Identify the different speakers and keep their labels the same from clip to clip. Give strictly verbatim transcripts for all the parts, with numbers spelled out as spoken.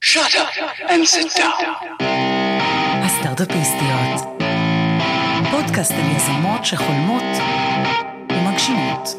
Speaker 1: Shut up and sit down.
Speaker 2: הסטארט-אפיסטיות. פודקאסט על יזמות שחולמות ומגשימות.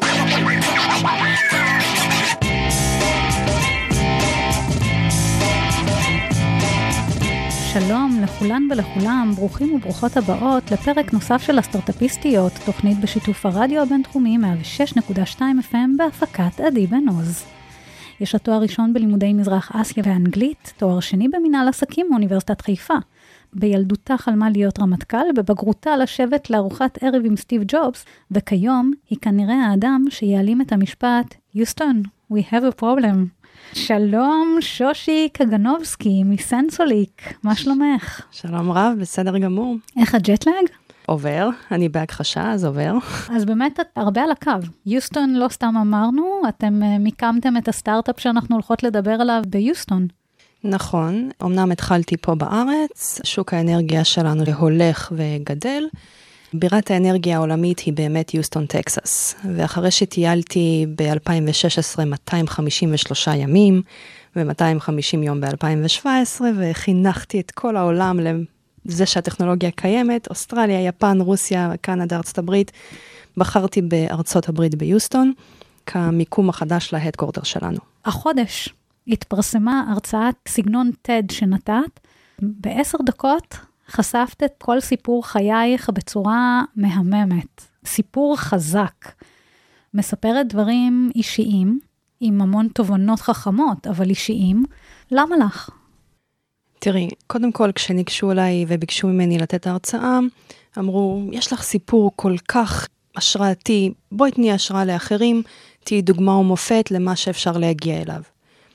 Speaker 3: שלום לכולן ולכולם, ברוכים וברוכות הבאות לפרק נוסף של הסטארט-אפיסטיות, תוכנית בשיתוף הרדיו הבינתחומי מאה ושש נקודה שתיים אף אם בהפקת עדי בן עוז. יש לה תואר ראשון בלימודי מזרח אסיה ואנגלית, תואר שני במנהל עסקים מאוניברסיטת חיפה. בילדותה חלמה להיות רמטכ"ל, בבגרותה לשבת לארוחת ערב עם סטיב ג'ובס, וכיום היא כנראה האדם שיעלים את המשפט, יוסטון, we have a problem. שלום, שושי קגנובסקי מסנסוליק, מה שלומך?
Speaker 4: שלום רב, בסדר גמור.
Speaker 3: איך הג'טלאג?
Speaker 4: עובר, אני בהכחשה, אז עובר.
Speaker 3: אז באמת את הרבה על הקו. יוסטון לא סתם אמרנו, אתם מיקמתם את הסטארט-אפ שאנחנו הולכות לדבר עליו ביוסטון.
Speaker 4: נכון, אמנם התחלתי פה בארץ, שוק האנרגיה שלנו הולך וגדל, בירת האנרגיה העולמית היא באמת יוסטון, טקסס, ואחרי שטיילתי ב-אלפיים ושש עשרה מאתיים חמישים ושלושה ימים, ו-מאתיים וחמישים יום ב-אלפיים שבע עשרה, וחינכתי את כל העולם לזה שהטכנולוגיה קיימת, אוסטרליה, יפן, רוסיה, קנדה, ארצות הברית, בחרתי בארצות הברית ביוסטון, כמיקום החדש להדקורטר שלנו.
Speaker 3: החודש התפרסמה הרצאת סגנון טד שנתת, בעשר דקות חשפת את כל סיפור חייך בצורה מהממת, סיפור חזק, מספרת דברים אישיים, עם המון תובנות חכמות, אבל אישיים, למה לך?
Speaker 4: תראי, קודם כל כשניגשו אליי וביקשו ממני לתת הרצאה, אמרו, יש לך סיפור כל כך השראתי, בואי תני השראה לאחרים, תהי דוגמה ומופת למה שאפשר להגיע אליו.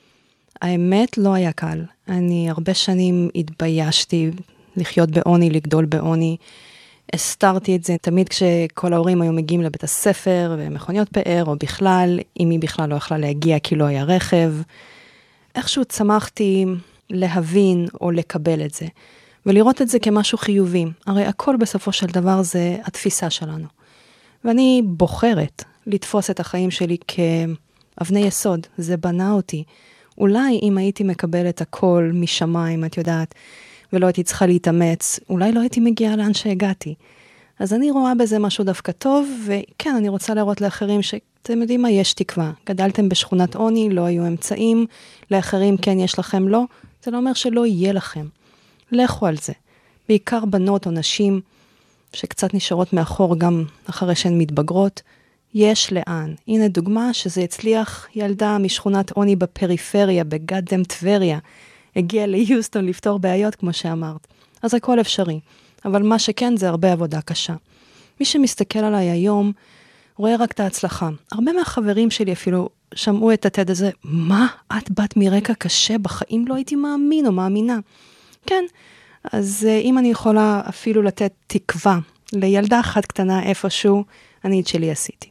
Speaker 4: האמת לא היה קל, אני הרבה שנים התביישתי לחיות בעוני, לגדול בעוני, הסתרתי את זה, תמיד כשכל ההורים היו מגיעים לבית הספר, ומכוניות פאר, או בכלל, אם היא בכלל לא יכלה להגיע כי לא היה רכב, איכשהו צמחתי להבין או לקבל את זה, ולראות את זה כמשהו חיובי, הרי הכל בסופו של דבר זה התפיסה שלנו, ואני בוחרת לתפוס את החיים שלי כאבני יסוד, זה בנה אותי, אולי אם הייתי מקבלת הכל משמיים, את יודעת, ולא הייתי צריכה להתאמץ, אולי לא הייתי מגיעה לאן שהגעתי. אז אני רואה בזה משהו דווקא טוב, וכן, אני רוצה להראות לאחרים שאתם יודעים מה, יש תקווה. גדלתם בשכונת עוני, לא היו אמצעים, לאחרים כן יש לכם לא, זה לא אומר שלא יהיה לכם. לכו על זה. בעיקר בנות או נשים, שקצת נשארות מאחור גם אחרי שהן מתבגרות, יש לאן. הנה דוגמה שזה הצליח ילדה משכונת עוני בפריפריה, בגדם טבריה, הגיע ליוסטון לפתור בעיות, כמו שאמרת. אז הכל אפשרי. אבל מה שכן זה הרבה עבודה קשה. מי שמסתכל עליי היום, רואה רק את ההצלחה. הרבה מהחברים שלי אפילו שמעו את התד הזה, מה? את בת מרקע קשה, בחיים לא הייתי מאמין או מאמינה. כן, אז אם אני יכולה אפילו לתת תקווה לילדה אחת קטנה איפשהו, אני את שלי עשיתי.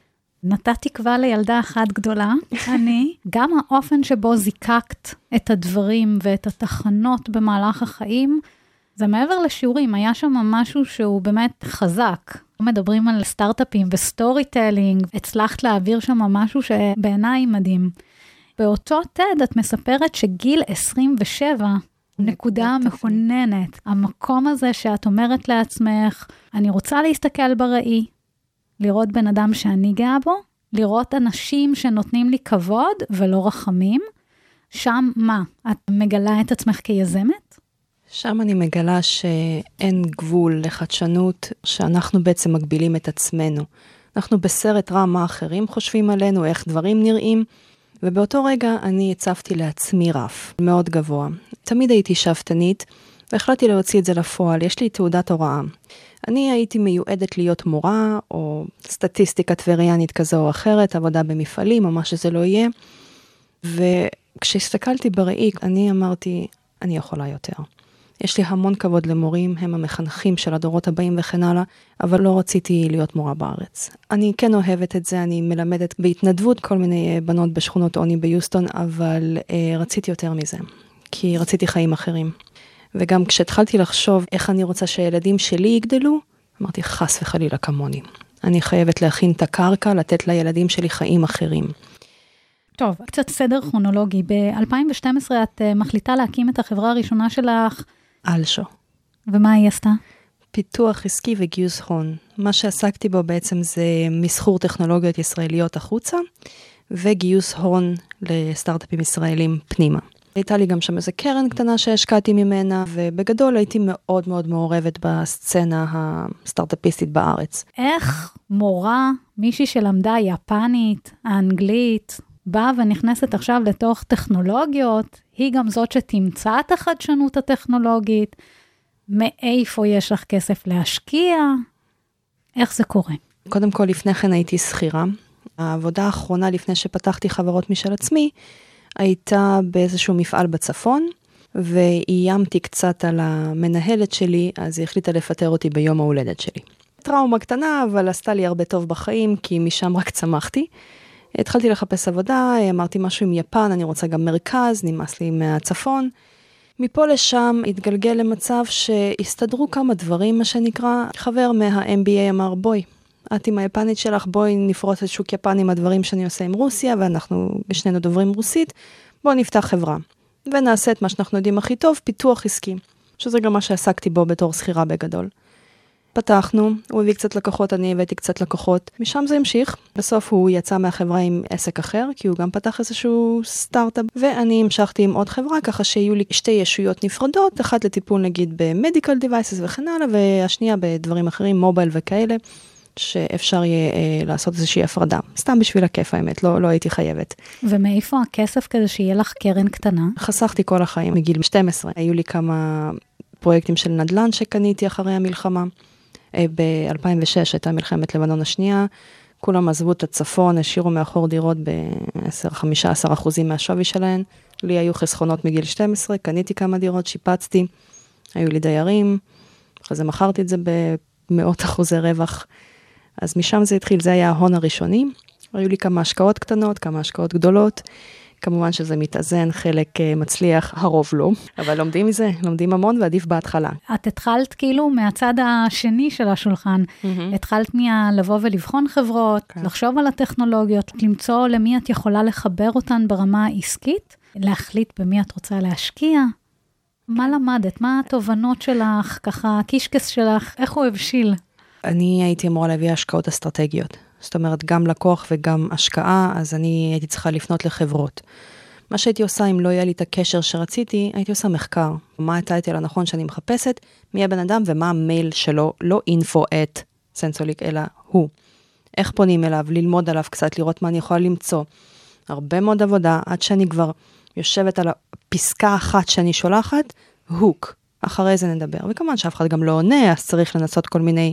Speaker 3: נתת תקווה לילדה אחת גדולה, אני, גם האופן שבו זיקקת את הדברים ואת התחנות במהלך החיים, זה מעבר לשיעורים, היה שם משהו שהוא באמת חזק. מדברים על סטארט-אפים וסטורי טלינג, הצלחת להעביר שם משהו שבעיניי מדהים. באותו תד את מספרת שגיל עשרים ושבע, נקודה מכוננת, המקום הזה שאת אומרת לעצמך, אני רוצה להסתכל בראי, לראות בן אדם שאני גאה בו, לראות אנשים שנותנים לי כבוד ולא רחמים, שם מה? את מגלה את עצמך כיזמת?
Speaker 4: שם אני מגלה שאין גבול לחדשנות, שאנחנו בעצם מגבילים את עצמנו. אנחנו בסרט רע מה אחרים חושבים עלינו, איך דברים נראים, ובאותו רגע אני הצבתי לעצמי רף מאוד גבוה. תמיד הייתי שאפתנית, והחלטתי להוציא את זה לפועל, יש לי תעודת הוראה. אני הייתי מיועדת להיות מורה, או סטטיסטיקה טבריאנית כזו או אחרת, עבודה במפעלים, או מה שזה לא יהיה. וכשהסתכלתי בראי, אני אמרתי, אני יכולה יותר. יש לי המון כבוד למורים, הם המחנכים של הדורות הבאים וכן הלאה, אבל לא רציתי להיות מורה בארץ. אני כן אוהבת את זה, אני מלמדת בהתנדבות כל מיני בנות בשכונות עוני ביוסטון, אבל אה, רציתי יותר מזה, כי רציתי חיים אחרים. וגם כשהתחלתי לחשוב איך אני רוצה שהילדים שלי יגדלו, אמרתי חס וחלילה כמוני. אני חייבת להכין את הקרקע, לתת לילדים שלי חיים אחרים.
Speaker 3: טוב, קצת סדר כרונולוגי. ב-אלפיים ושתים עשרה את uh, מחליטה להקים את החברה הראשונה שלך.
Speaker 4: אלשו.
Speaker 3: ומה היא עשתה?
Speaker 4: פיתוח עסקי וגיוס הון. מה שעסקתי בו בעצם זה מסחור טכנולוגיות ישראליות החוצה, וגיוס הון לסטארט-אפים ישראלים פנימה. הייתה לי גם שם איזו קרן קטנה שהשקעתי ממנה, ובגדול הייתי מאוד מאוד מעורבת בסצנה הסטארט-אפיסטית בארץ.
Speaker 3: איך מורה, מישהי שלמדה יפנית, האנגלית, באה ונכנסת עכשיו לתוך טכנולוגיות, היא גם זאת שתמצא את החדשנות הטכנולוגית, מאיפה יש לך כסף להשקיע, איך זה קורה?
Speaker 4: קודם כל, לפני כן הייתי שכירה. העבודה האחרונה לפני שפתחתי חברות משל עצמי, הייתה באיזשהו מפעל בצפון, ואיימתי קצת על המנהלת שלי, אז היא החליטה לפטר אותי ביום ההולדת שלי. טראומה קטנה, אבל עשתה לי הרבה טוב בחיים, כי משם רק צמחתי. התחלתי לחפש עבודה, אמרתי משהו עם יפן, אני רוצה גם מרכז, נמאס לי מהצפון. מפה לשם התגלגל למצב שהסתדרו כמה דברים, מה שנקרא, חבר מה-אם בי איי אמר, בואי, את עם היפנית שלך, בואי נפרוץ את שוק יפן עם הדברים שאני עושה עם רוסיה, ואנחנו בשנינו דוברים רוסית, בואי נפתח חברה, ונעשה את מה שאנחנו יודעים הכי טוב, פיתוח עסקי, שזה גם מה שעסקתי בו בתור שכירה בגדול. פתחנו, הוא הביא קצת לקוחות, אני הבאתי קצת לקוחות, משם זה המשיך, בסוף הוא יצא מהחברה עם עסק אחר, כי הוא גם פתח איזשהו סטארט-אפ, ואני המשכתי עם עוד חברה, ככה שיהיו לי שתי ישויות נפרדות, אחת לטיפול נגיד ב-medical devices וכן הלאה, והשנייה בדברים אחרים, מובייל וכאלה, שאפשר יהיה אה, לעשות איזושהי הפרדה. סתם בשביל הכיף האמת, לא, לא הייתי חייבת. ומאיפה
Speaker 3: הכסף כדי שיהיה לך קרן קטנה?
Speaker 4: חסכתי כל החיים, מגיל שתים עשרה. היו לי כמה פרויקטים של נדל"ן שקניתי אחרי המלחמה. ב-אלפיים ושש הייתה מלחמת לבנון השנייה, כולם עזבו את הצפון, השאירו מאחור דירות ב-עשרה חמישה עשר אחוזים מהשווי שלהן. לי היו חסכונות מגיל שתים עשרה, קניתי כמה דירות, שיפצתי, היו לי דיירים, אחרי זה מכרתי את זה במאות אחוזי רווח. אז משם זה התחיל, זה היה ההון הראשוני. היו לי כמה השקעות קטנות, כמה השקעות גדולות. כמובן שזה מתאזן, חלק מצליח, הרוב לא. אבל לומדים מזה, לומדים המון ועדיף בהתחלה.
Speaker 3: את התחלת כאילו מהצד השני של השולחן. Mm-hmm. התחלת מלבוא ולבחון חברות, okay. לחשוב על הטכנולוגיות, למצוא למי את יכולה לחבר אותן ברמה העסקית, להחליט במי את רוצה להשקיע. מה למדת? מה התובנות שלך, ככה, הקישקס שלך, איך הוא הבשיל?
Speaker 4: אני הייתי אמורה להביא השקעות אסטרטגיות. זאת אומרת, גם לקוח וגם השקעה, אז אני הייתי צריכה לפנות לחברות. מה שהייתי עושה, אם לא היה לי את הקשר שרציתי, הייתי עושה מחקר. מה הטייטל הנכון שאני מחפשת, מי הבן אדם ומה המייל שלו, לא info at סנסוליק, אלא הוא. איך פונים אליו, ללמוד עליו קצת, לראות מה אני יכולה למצוא. הרבה מאוד עבודה, עד שאני כבר יושבת על הפסקה אחת שאני שולחת, הוק. אחרי זה נדבר. וכמובן שאף אחד גם לא עונה, אז צריך לנסות כל מיני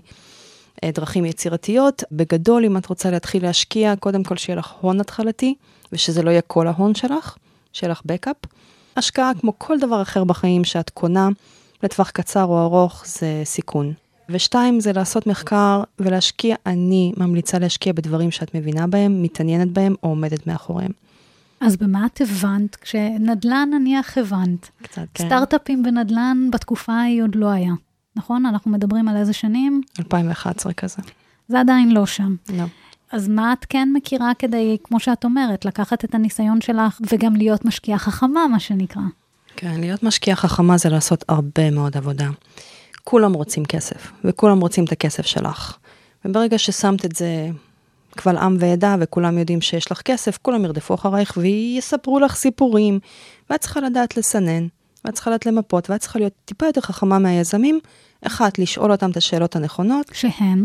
Speaker 4: דרכים יצירתיות. בגדול, אם את רוצה להתחיל להשקיע, קודם כל שיהיה לך הון התחלתי, ושזה לא יהיה כל ההון שלך, שיהיה לך בקאפ. השקעה, כמו כל דבר אחר בחיים שאת קונה, לטווח קצר או ארוך, זה סיכון. ושתיים, זה לעשות מחקר ולהשקיע. אני ממליצה להשקיע בדברים שאת מבינה בהם, מתעניינת בהם, או עומדת מאחוריהם.
Speaker 3: אז במה את הבנת? כשנדל"ן נניח הבנת.
Speaker 4: קצת, כן.
Speaker 3: סטארט-אפים בנדל"ן בתקופה היא עוד לא היה. נכון? אנחנו מדברים על איזה שנים?
Speaker 4: אלפיים ואחת עשרה כזה.
Speaker 3: זה עדיין לא שם.
Speaker 4: לא.
Speaker 3: אז מה את כן מכירה כדי, כמו שאת אומרת, לקחת את הניסיון שלך וגם להיות משקיעה חכמה, מה שנקרא?
Speaker 4: כן, להיות משקיעה חכמה זה לעשות הרבה מאוד עבודה. כולם רוצים כסף, וכולם רוצים את הכסף שלך. וברגע ששמת את זה קבל עם ועדה, וכולם יודעים שיש לך כסף, כולם ירדפו אחרייך ויספרו לך סיפורים, ואת צריכה לדעת לסנן. ואת צריכה לדעת למפות, ואת צריכה להיות טיפה יותר חכמה מהיזמים, אחת, לשאול אותם את השאלות הנכונות.
Speaker 3: שהן?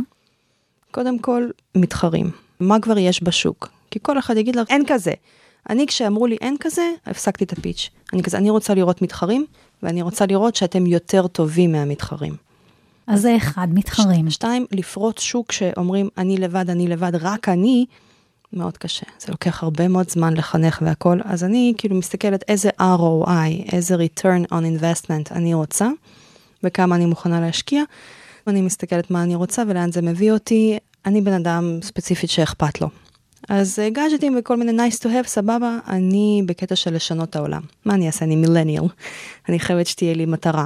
Speaker 4: קודם כל, מתחרים. מה כבר יש בשוק? כי כל אחד יגיד לך, אין כזה. אני, כשאמרו לי אין כזה, הפסקתי את הפיץ'. אני כזה, אני רוצה לראות מתחרים, ואני רוצה לראות שאתם יותר טובים מהמתחרים.
Speaker 3: אז זה אחד, מתחרים.
Speaker 4: ש- שתיים, לפרוץ שוק שאומרים, אני לבד, אני לבד, רק אני, מאוד קשה. זה לוקח הרבה מאוד זמן לחנך והכל, אז אני כאילו מסתכלת איזה אר או איי, איזה return on investment אני רוצה, וכמה אני מוכנה להשקיע. אני מסתכלת מה אני רוצה ולאן זה מביא אותי. אני בן אדם ספציפית שאכפת לו. אז גאדג'טים וכל מיני nice to have, סבבה, אני בקטע של לשנות העולם. מה אני אעשה? אני מילניאל. אני חייבת שתהיה לי מטרה.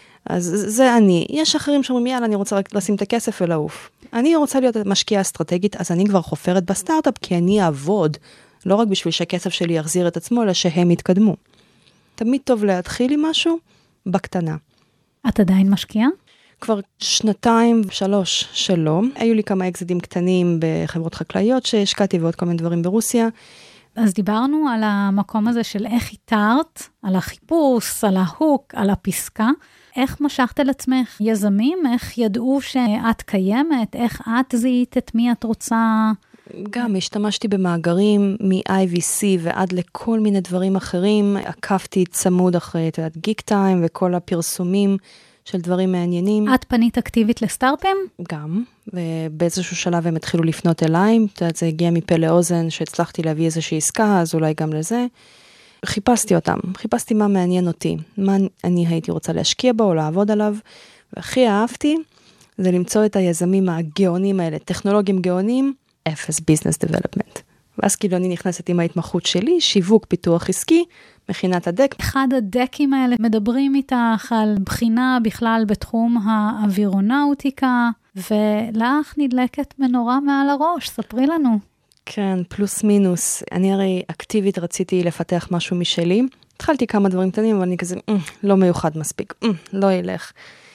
Speaker 4: אז זה אני. יש אחרים שאומרים, יאללה, אני רוצה רק לשים את הכסף ולעוף. אני רוצה להיות משקיעה אסטרטגית, אז אני כבר חופרת בסטארט-אפ, כי אני אעבוד לא רק בשביל שהכסף שלי יחזיר את עצמו, אלא שהם יתקדמו. תמיד טוב להתחיל עם משהו בקטנה.
Speaker 3: את עדיין משקיעה?
Speaker 4: כבר שנתיים, שלוש שלא. היו לי כמה אקזיטים קטנים בחברות חקלאיות שהשקעתי ועוד כל מיני דברים ברוסיה.
Speaker 3: אז דיברנו על המקום הזה של איך איתרת, על החיפוש, על ההוק, על הפסקה. איך משכת על עצמך יזמים? איך ידעו שאת קיימת? איך את זיהית את מי את רוצה?
Speaker 4: גם השתמשתי במאגרים מ-איי וי סי ועד לכל מיני דברים אחרים. עקפתי צמוד אחרי את גיק טיים וכל הפרסומים של דברים מעניינים.
Speaker 3: את פנית אקטיבית לסטארפים?
Speaker 4: גם, ובאיזשהו שלב הם התחילו לפנות אליי. זה הגיע מפה לאוזן שהצלחתי להביא איזושהי עסקה, אז אולי גם לזה. חיפשתי אותם, חיפשתי מה מעניין אותי, מה אני הייתי רוצה להשקיע בו או לעבוד עליו, והכי אהבתי זה למצוא את היזמים הגאונים האלה, טכנולוגים גאונים, אפס ביזנס דבלופמנט. ואז כאילו אני נכנסת עם ההתמחות שלי, שיווק, פיתוח עסקי, מכינת הדק.
Speaker 3: אחד הדקים האלה מדברים איתך על בחינה בכלל בתחום האווירונאוטיקה, ולך נדלקת מנורה מעל הראש, ספרי לנו.
Speaker 4: כן, פלוס מינוס. אני הרי אקטיבית רציתי לפתח משהו משלי. התחלתי כמה דברים קטנים, אבל אני כזה, לא מיוחד מספיק, לא ילך.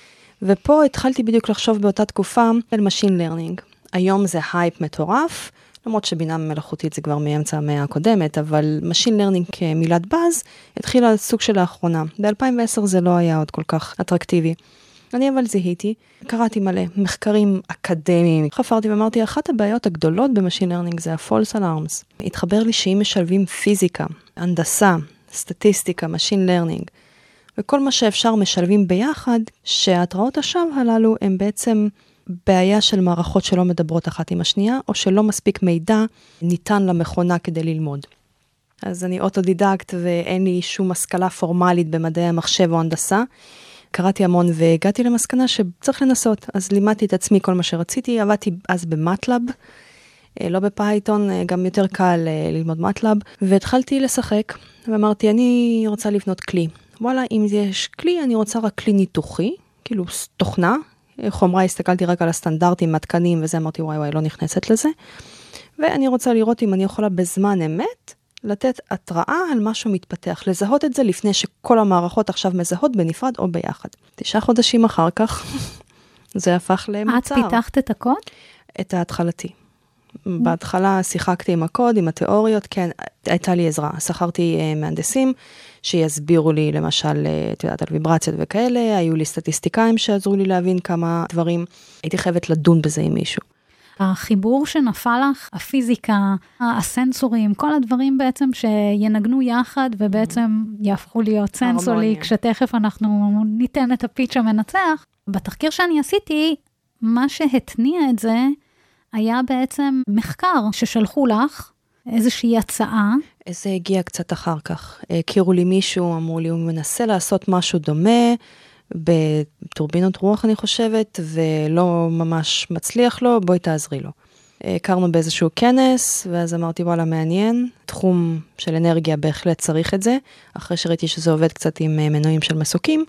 Speaker 4: ופה התחלתי בדיוק לחשוב באותה תקופה על Machine Learning. היום זה הייפ מטורף, למרות שבינה מלאכותית זה כבר מאמצע המאה הקודמת, אבל Machine Learning כמילת באז התחילה סוג של האחרונה. ב-אלפיים ועשר זה לא היה עוד כל כך אטרקטיבי. אני אבל זיהיתי, קראתי מלא מחקרים אקדמיים, חפרתי ואמרתי, אחת הבעיות הגדולות במשין לרנינג זה ה-false alarms. התחבר לי שאם משלבים פיזיקה, הנדסה, סטטיסטיקה, משין לרנינג, וכל מה שאפשר משלבים ביחד, שההתראות השווא הללו הם בעצם בעיה של מערכות שלא מדברות אחת עם השנייה, או שלא מספיק מידע ניתן למכונה כדי ללמוד. אז אני אוטודידקט ואין לי שום השכלה פורמלית במדעי המחשב או הנדסה, קראתי המון והגעתי למסקנה שצריך לנסות, אז לימדתי את עצמי כל מה שרציתי, עבדתי אז במטלאב, לא בפייתון, גם יותר קל ללמוד מטלאב, והתחלתי לשחק, ואמרתי, אני רוצה לבנות כלי. וואלה, אם יש כלי, אני רוצה רק כלי ניתוחי, כאילו תוכנה, חומרה, הסתכלתי רק על הסטנדרטים, מתקנים, וזה אמרתי, וואי וואי, לא נכנסת לזה, ואני רוצה לראות אם אני יכולה בזמן אמת, לתת התראה על משהו מתפתח, לזהות את זה לפני שכל המערכות עכשיו מזהות בנפרד או ביחד. תשעה חודשים אחר כך, זה הפך למוצר.
Speaker 3: את פיתחת את הקוד?
Speaker 4: את ההתחלתי. בהתחלה שיחקתי עם הקוד, עם התיאוריות, כן, הייתה לי עזרה. שכרתי uh, מהנדסים שיסבירו לי למשל, את יודעת, על ויברציות וכאלה, היו לי סטטיסטיקאים שעזרו לי להבין כמה דברים. הייתי חייבת לדון בזה עם מישהו.
Speaker 3: החיבור שנפל לך, הפיזיקה, הסנסורים, כל הדברים בעצם שינגנו יחד ובעצם יהפכו להיות סנסורי, כשתכף אנחנו ניתן את הפיץ' המנצח. בתחקיר שאני עשיתי, מה שהתניע את זה היה בעצם מחקר ששלחו לך, איזושהי הצעה.
Speaker 4: זה הגיע קצת אחר כך. הכירו לי מישהו, אמרו לי, הוא מנסה לעשות משהו דומה, בטורבינות רוח אני חושבת, ולא ממש מצליח לו, בואי תעזרי לו. הכרנו באיזשהו כנס, ואז אמרתי, וואלה, מעניין, תחום של אנרגיה בהחלט צריך את זה, אחרי שראיתי שזה עובד קצת עם מנועים של מסוקים,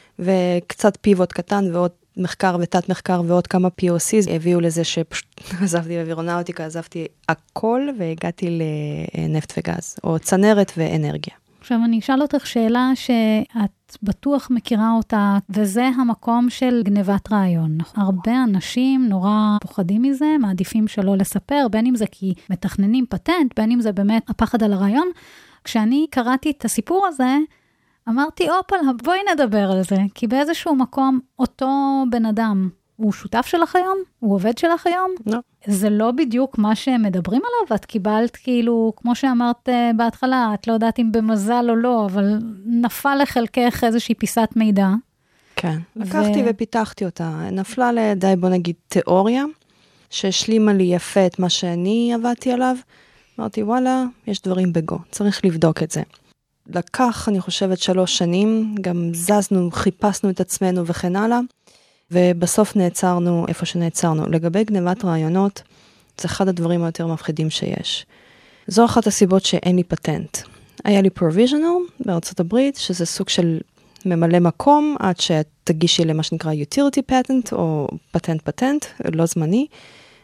Speaker 4: וקצת פיבוט קטן ועוד מחקר ותת מחקר ועוד פי או סי, הביאו לזה שפשוט עזבתי באווירונאוטיקה, עזבתי הכל, והגעתי לנפט וגז, או צנרת ואנרגיה.
Speaker 3: עכשיו אני אשאל אותך שאלה שאת בטוח מכירה אותה, וזה המקום של גנבת רעיון. הרבה אנשים נורא פוחדים מזה, מעדיפים שלא לספר, בין אם זה כי מתכננים פטנט, בין אם זה באמת הפחד על הרעיון. כשאני קראתי את הסיפור הזה, אמרתי, אופל, בואי נדבר על זה, כי באיזשהו מקום אותו בן אדם, הוא שותף שלך היום? הוא עובד שלך היום?
Speaker 4: לא.
Speaker 3: זה לא בדיוק מה שמדברים עליו, את קיבלת כאילו, כמו שאמרת בהתחלה, את לא יודעת אם במזל או לא, אבל נפל לחלקך איזושהי פיסת מידע.
Speaker 4: כן, לקחתי ופיתחתי אותה, נפלה לידי, בוא נגיד, תיאוריה, שהשלימה לי יפה את מה שאני עבדתי עליו, אמרתי, וואלה, יש דברים בגו, צריך לבדוק את זה. לקח, אני חושבת, שלוש שנים, גם זזנו, חיפשנו את עצמנו וכן הלאה, ובסוף נעצרנו איפה שנעצרנו. לגבי גנבת רעיונות, זה אחד הדברים היותר מפחידים שיש. זו אחת הסיבות שאין לי פטנט. היה לי provisional בארצות הברית, שזה סוג של ממלא מקום, עד שתגישי למה שנקרא utility patent, או פטנט פטנט, לא זמני,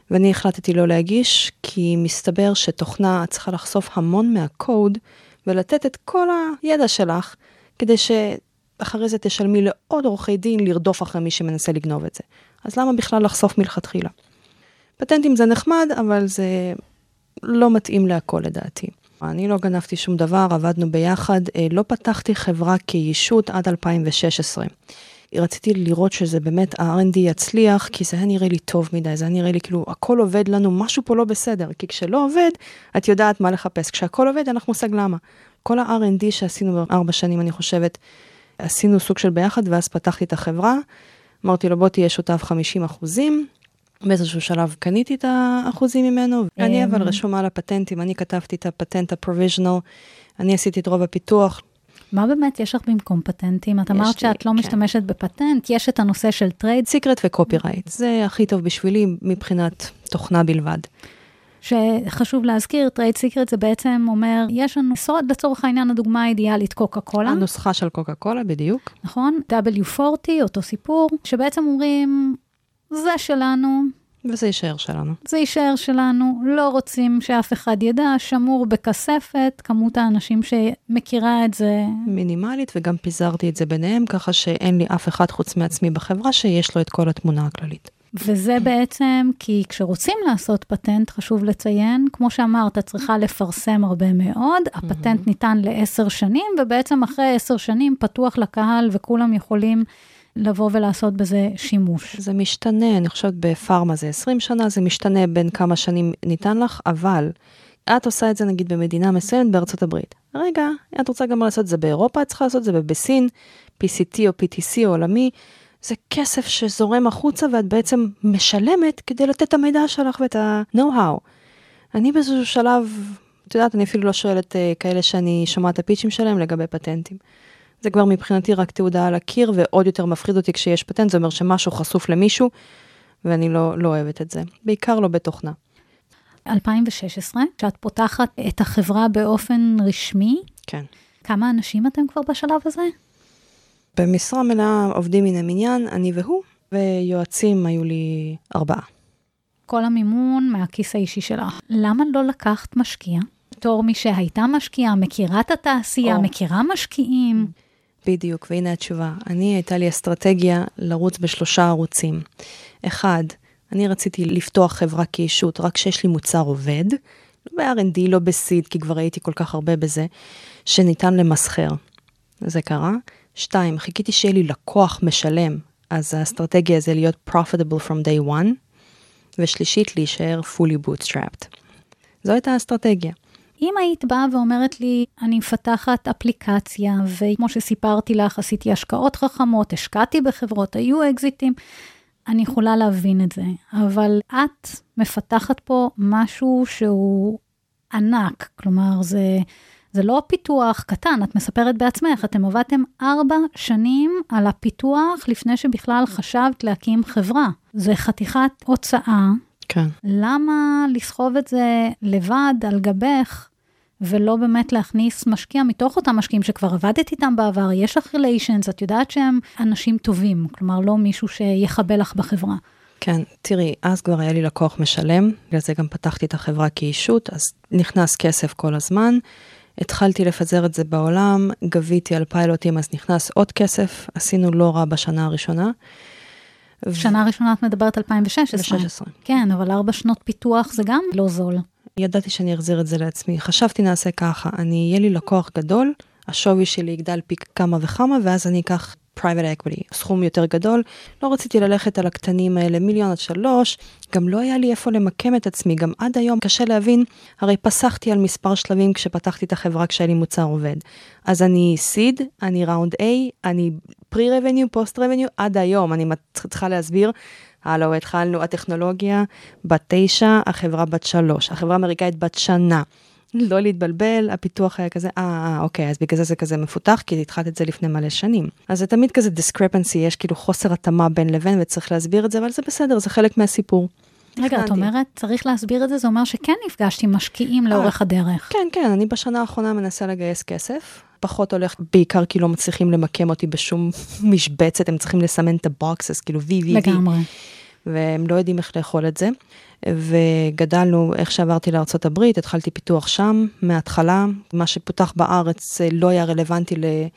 Speaker 4: ואני החלטתי לא להגיש, כי מסתבר שתוכנה צריכה לחשוף המון מהקוד, ולתת את כל הידע שלך, כדי שאחרי זה תשלמי לעוד עורכי דין לרדוף אחרי מי שמנסה לגנוב את זה. אז למה בכלל לחשוף מלכתחילה? פטנטים זה נחמד, אבל זה לא מתאים להכל לדעתי. אני לא גנבתי שום דבר, עבדנו ביחד, לא פתחתי חברה כישות עד אלפיים ושש עשרה. רציתי לראות שזה באמת ה-אר אנד די יצליח, כי זה היה נראה לי טוב מדי, זה היה נראה לי כאילו, הכל עובד לנו, משהו פה לא בסדר, כי כשלא עובד, את יודעת מה לחפש. כשהכל עובד, אנחנו מושג למה. כל ה-אר אנד די שעשינו בארבע שנים, אני חושבת, עשינו סוג של ביחד, ואז פתחתי את החברה, אמרתי לו, בוא תהיה שותף חמישים אחוזים, באיזשהו שלב קניתי את האחוזים ממנו, אני אבל רשומה על הפטנטים, אני כתבתי את הפטנט הפרוביז'נל, אני עשיתי את רוב הפיתוח.
Speaker 3: מה באמת יש לך במקום פטנטים? את אמרת שאת לא משתמשת בפטנט, יש את הנושא של טרייד
Speaker 4: סיקרט וקופירייט, זה הכי טוב בשבילי מבחינת תוכנה בלבד.
Speaker 3: שחשוב להזכיר, טרייד סיקרט זה בעצם אומר, יש לנו סוד, לצורך העניין הדוגמה האידיאלית קוקה קולה.
Speaker 4: הנוסחה של קוקה קולה, בדיוק.
Speaker 3: נכון, דאבליו ארבעים, אותו סיפור, שבעצם אומרים, זה שלנו.
Speaker 4: וזה יישאר שלנו.
Speaker 3: זה יישאר שלנו, לא רוצים שאף אחד ידע, שמור בכספת, כמות האנשים שמכירה את זה.
Speaker 4: מינימלית, וגם פיזרתי את זה ביניהם, ככה שאין לי אף אחד חוץ מעצמי בחברה, שיש לו את כל התמונה הכללית.
Speaker 3: וזה בעצם, כי כשרוצים לעשות פטנט, חשוב לציין, כמו שאמרת, צריכה לפרסם הרבה מאוד, הפטנט ניתן לעשר שנים, ובעצם אחרי עשר שנים פתוח לקהל, וכולם יכולים לבוא ולעשות בזה שימוש. זה
Speaker 4: משתנה, אני חושבת בפארמה זה עשרים שנה, זה משתנה בין כמה שנים ניתן לך, אבל את עושה את זה נגיד במדינה מסוימת בארצות הברית. רגע, את רוצה גם לעשות את זה באירופה, את צריכה לעשות את זה בסין, פי סי טי או פי טי סי עולמי, זה כסף שזורם החוצה ואת בעצם משלמת כדי לתת את המידע שלך ואת ה-know-how. אני באיזשהו שלב, את יודעת, אני אפילו לא שואלת כאלה שאני שומעת את הפיצ'ים שלהם לגבי פטנטים. זה כבר מבחינתי רק תעודה על הקיר, ועוד יותר מפחיד אותי כשיש פטנט, זה אומר שמשהו חשוף למישהו, ואני לא, לא אוהבת את זה. בעיקר לא בתוכנה.
Speaker 3: אלפיים ושש עשרה, שאת פותחת את החברה באופן רשמי.
Speaker 4: כן.
Speaker 3: כמה אנשים אתם כבר בשלב הזה?
Speaker 4: במשרה מלאה עובדים מן המניין, אני והוא, ויועצים היו לי ארבעה.
Speaker 3: כל המימון מהכיס האישי שלך. למה לא לקחת משקיע? תור מי שהייתה משקיעה, מכירה את התעשייה, oh. מכירה משקיעים.
Speaker 4: בדיוק, והנה התשובה. אני, הייתה לי אסטרטגיה לרוץ בשלושה ערוצים. אחד, אני רציתי לפתוח חברה כאישות, רק שיש לי מוצר עובד, לא ב-אר אנד די, לא בסיד, כי כבר הייתי כל כך הרבה בזה, שניתן למסחר. זה קרה. שתיים, חיכיתי שיהיה לי לקוח משלם, אז האסטרטגיה זה להיות profitable from day one, ושלישית, להישאר fully bootstrapped. זו הייתה האסטרטגיה.
Speaker 3: אם היית באה ואומרת לי, אני מפתחת אפליקציה, וכמו שסיפרתי לך, עשיתי השקעות חכמות, השקעתי בחברות, היו אקזיטים, אני יכולה להבין את זה. אבל את מפתחת פה משהו שהוא ענק, כלומר, זה, זה לא פיתוח קטן, את מספרת בעצמך, אתם עבדתם ארבע שנים על הפיתוח, לפני שבכלל חשבת להקים חברה. זה חתיכת הוצאה,
Speaker 4: כן.
Speaker 3: למה לסחוב את זה לבד על גבך, ולא באמת להכניס משקיע מתוך אותם משקיעים שכבר עבדת איתם בעבר, יש לך ריליישנס, את יודעת שהם אנשים טובים, כלומר לא מישהו שיחבל לך בחברה.
Speaker 4: כן, תראי, אז כבר היה לי לקוח משלם, בגלל זה גם פתחתי את החברה כאישות, אז נכנס כסף כל הזמן, התחלתי לפזר את זה בעולם, גביתי על פיילוטים, אז נכנס עוד כסף, עשינו לא רע בשנה הראשונה,
Speaker 3: שנה ראשונה את מדברת אלפיים ושש עשרה. כן, אבל ארבע שנות פיתוח זה גם לא זול.
Speaker 4: ידעתי שאני אחזיר את זה לעצמי. חשבתי נעשה ככה, אני, יהיה לי לקוח גדול, השווי שלי יגדל פי כמה וכמה, ואז אני אקח private equity, סכום יותר גדול. לא רציתי ללכת על הקטנים האלה, מיליון עד שלוש, גם לא היה לי איפה למקם את עצמי, גם עד היום קשה להבין, הרי פסחתי על מספר שלבים כשפתחתי את החברה כשהיה לי מוצר עובד. אז אני סיד, אני ראונד A, אני pre-revenue, post-revenue, עד היום, אני צריכה להסביר, הלו, התחלנו, הטכנולוגיה בת תשע, החברה בת שלוש, החברה האמריקאית בת שנה. לא להתבלבל, הפיתוח היה כזה, אה, אוקיי, אז בגלל זה זה כזה מפותח, כי התחלת את זה לפני מלא שנים. אז זה תמיד כזה discrepancy, יש כאילו חוסר התאמה בין לבין, וצריך להסביר את זה, אבל זה בסדר, זה חלק מהסיפור.
Speaker 3: רגע, את אומרת, צריך להסביר את זה, זה אומר שכן נפגשתי משקיעים לאורך הדרך.
Speaker 4: כן, כן, אני בשנה האחרונה מנסה לגייס כסף, פחות הולך, בעיקר כי לא מצליחים למקם אותי בשום משבצת, הם צריכים לסמן את הבוקס, אז כאילו וי וי וי.
Speaker 3: לגמרי.
Speaker 4: והם לא יודעים איך לאכול את זה. וגדלנו, איך שעברתי לארצות הברית, התחלתי פיתוח שם, מההתחלה, מה שפותח בארץ לא היה רלוונטי